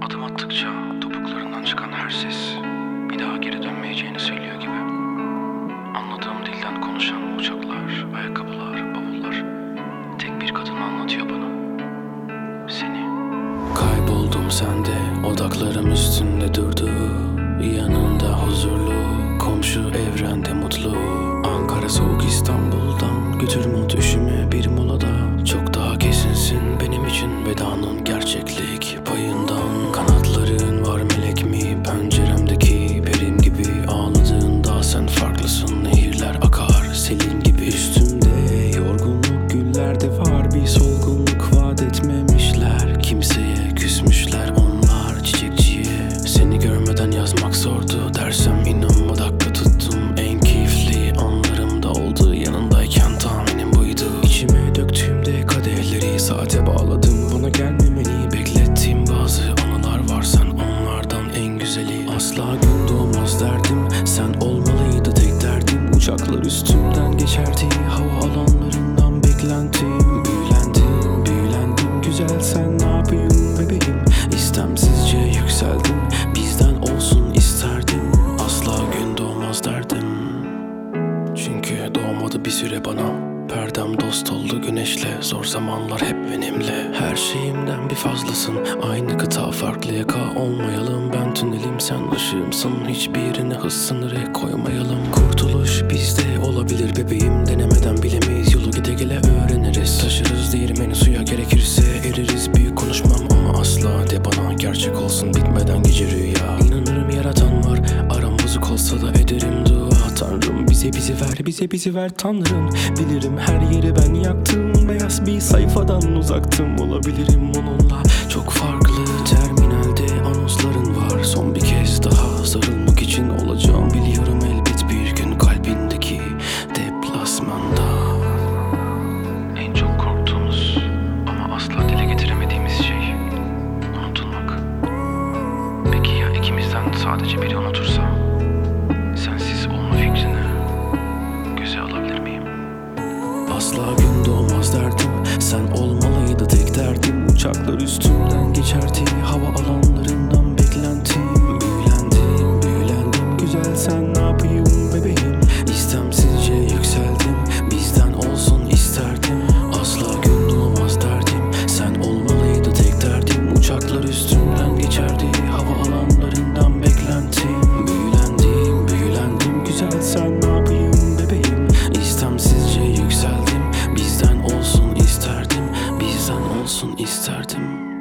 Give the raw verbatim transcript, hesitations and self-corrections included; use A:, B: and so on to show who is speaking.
A: Adım attıkça topuklarından çıkan her ses bir daha geri dönmeyeceğini söylüyor gibi. Anladığım dilden konuşan uçaklar, ayakkabılar, bavullar tek bir kadın anlatıyor bana. Seni. Kayboldum sende, odaklarım üstünde durdu. Yanında huzurlu, komşu evrende mutlu. Ankara soğuk İstanbul'dan götürme düşüme bir molada. Çok daha kesinsin benim için vedanın gerçeklik payından. Kanatların var melek mi penceremdeki perim gibi. Ağladığında sen farklısın, nehirler akar selin gibi. Üstümde yorgunluk güllerde var bir solgunluk vaat etmemişler. Kimseye küsmüşler onlar çiçekçiye. Seni görmeden yazmak zordu dersem inanma, dakika tuttum. En keyifli anlarımda oldu yanındayken tahminim buydu. İçime döktüğümde kadehleri saate bağladım. Bana gelmemeni beklettiğim bazı anılar var, sen onlardan en güzeli. Asla gün doğmaz derdim, sen olmalıydı tek derdim. Uçaklar üstümden geçerdi, hava alanlarından beklentim. Büyülendim, büyülendim güzel, sen ne yapayım bebeğim. İstemsizce yükseldim, bizden olsun isterdim. Asla gün doğmaz derdim, çünkü doğmadı bir süre bana. Perdem dost oldu güneşle, zor zamanlar hep benimle. Her şeyimden bir fazlasın, aynı kıta farklı yaka olmayalım. Ben tünelim sen ışığımsın, hiçbirine hız sınırı koymayalım. Kurtuluş bizde olabilir bebeğim, denemeden bilemeyiz yolu, gide gele öğreniriz. Taşırız değirmeni suya, gerekirse eririz. Büyük konuşmam ama asla de bana gerçek olsun bitmeden gece rüya. İnanırım yaratan var, aram bozuk olsa da ederim dua. Tanrım bize bizi ver, bize bizi ver Tanrım. Bilirim her yeri ben yaktım, beyaz bir sayfadan uzaktım. Olabilirim onunla çok farklı, terminalde anonsların var. Son bir kez daha sarılmak için olacağım biliyorum elbet bir gün kalbindeki deplasmanda. En çok korktuğumuz ama asla dile getiremediğimiz şey unutulmak. Peki ya ikimizden sadece biri unutursa? Sensiz olma fikrini göze alabilir miyim? Asla gün doğmaz derdim, sen olmalıydı tek derdim. Uçaklar üstümden geçerdi, hava alanlarından beklentim. Büyülendim, büyülendim güzel, sen ne yapayım bebeğim. İstemsizce yükseldim, bizden olsun isterdim. Asla gün doğmaz derdim, sen olmalıydı tek derdim. Uçaklar üstümden geçerdi, hava alanlarından beklentim. Büyülendim, büyülendim güzel, sen ne yapayım bebeğim. İstemsizce yükseldim, bizden olsun isterdim. Bizden olsun isterdim.